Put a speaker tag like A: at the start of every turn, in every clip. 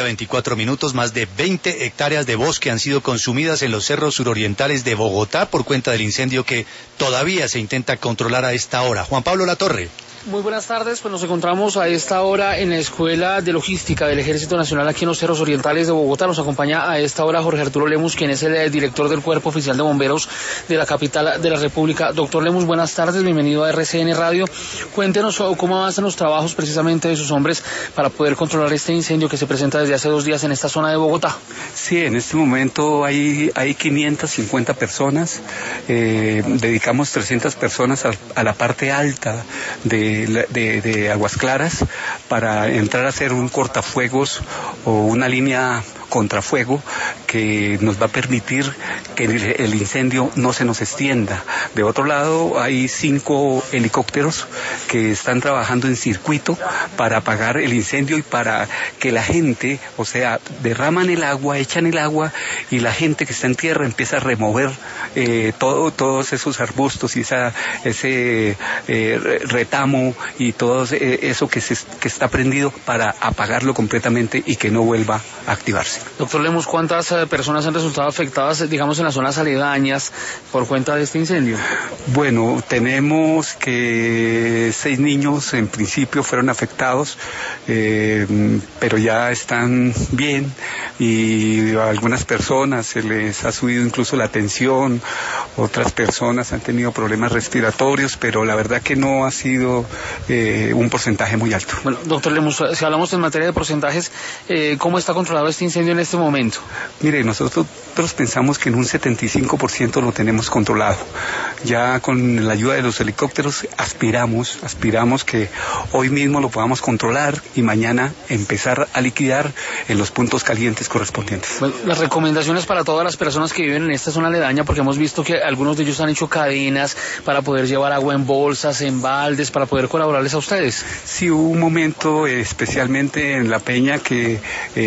A: 24 minutos, más de 20 hectáreas de bosque han sido consumidas en los cerros surorientales de Bogotá por cuenta del incendio que todavía se intenta controlar a esta hora. Juan Pablo Latorre.
B: Muy buenas tardes, pues nos encontramos a esta hora en la Escuela de Logística del Ejército Nacional aquí en los Cerros Orientales de Bogotá. Nos acompaña a esta hora Jorge Arturo Lemus, quien es el director del Cuerpo Oficial de Bomberos de la capital de la República. Doctor Lemus, buenas tardes, bienvenido a RCN Radio. Cuéntenos cómo avanzan los trabajos precisamente de sus hombres para poder controlar este incendio que se presenta desde hace 2 días en esta zona de Bogotá.
C: Sí, en este momento hay 550 personas, dedicamos 300 personas a la parte alta de Aguas Claras para entrar a hacer un cortafuegos o una línea contrafuego que nos va a permitir que el incendio no se nos extienda. De otro lado hay 5 helicópteros que están trabajando en circuito para apagar el incendio y para que la gente, o sea, derraman el agua, echan el agua y la gente que está en tierra empieza a remover todos esos arbustos y ese retamo y todo eso que está prendido para apagarlo completamente y que no vuelva a activarse.
B: Doctor Lemus, ¿cuántas personas han resultado afectadas, digamos, en las zonas aledañas por cuenta de este incendio?
C: Bueno, tenemos que 6 niños en principio fueron afectados, pero ya están bien y a algunas personas se les ha subido incluso la tensión, otras personas han tenido problemas respiratorios, pero la verdad que no ha sido un porcentaje muy alto.
B: Bueno, doctor Lemus, si hablamos en materia de porcentajes, ¿cómo está controlado este incendio en este momento?
C: Mire, nosotros pensamos que en un 75% lo tenemos controlado. Ya con la ayuda de los helicópteros aspiramos que hoy mismo lo podamos controlar y mañana empezar a liquidar en los puntos calientes correspondientes.
B: Bueno, las recomendaciones para todas las personas que viven en esta zona aledaña, porque hemos visto que algunos de ellos han hecho cadenas para poder llevar agua en bolsas, en baldes, para poder colaborarles a ustedes.
C: Sí, hubo un momento especialmente en La Peña que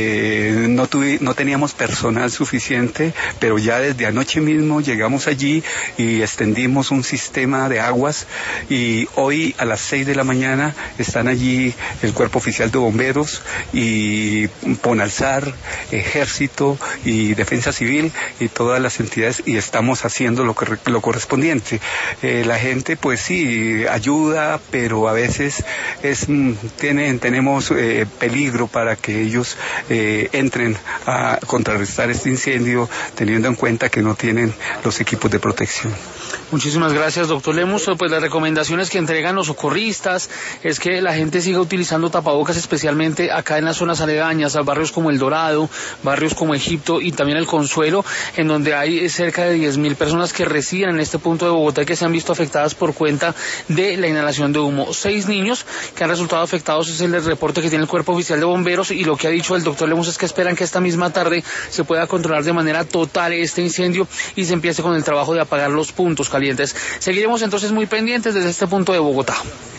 C: no teníamos personal suficiente, pero ya desde anoche mismo llegamos allí y extendimos un sistema de aguas y hoy a las 6 de la mañana están allí el Cuerpo Oficial de Bomberos y Ponalzar, Ejército y Defensa Civil y todas las entidades y estamos haciendo lo correspondiente. La gente pues sí ayuda, pero a veces tenemos peligro para que ellos entren a contrarrestar este incendio, teniendo en cuenta que no tienen los equipos de protección.
B: Muchísimas gracias, doctor Lemus. Pues las recomendaciones que entregan los socorristas es que la gente siga utilizando tapabocas, especialmente acá en las zonas aledañas, a barrios como El Dorado, barrios como Egipto y también El Consuelo, en donde hay cerca de 10.000 personas que residen en este punto de Bogotá y que se han visto afectadas por cuenta de la inhalación de humo. 6 niños que han resultado afectados es el reporte que tiene el Cuerpo Oficial de Bomberos y lo que ha dicho el doctor Lemus es que esperan que esta misma tarde se pueda controlar de manera total este incendio y se empiece con el trabajo de apagar los puntos calientes. Seguiremos entonces muy pendientes desde este punto de Bogotá.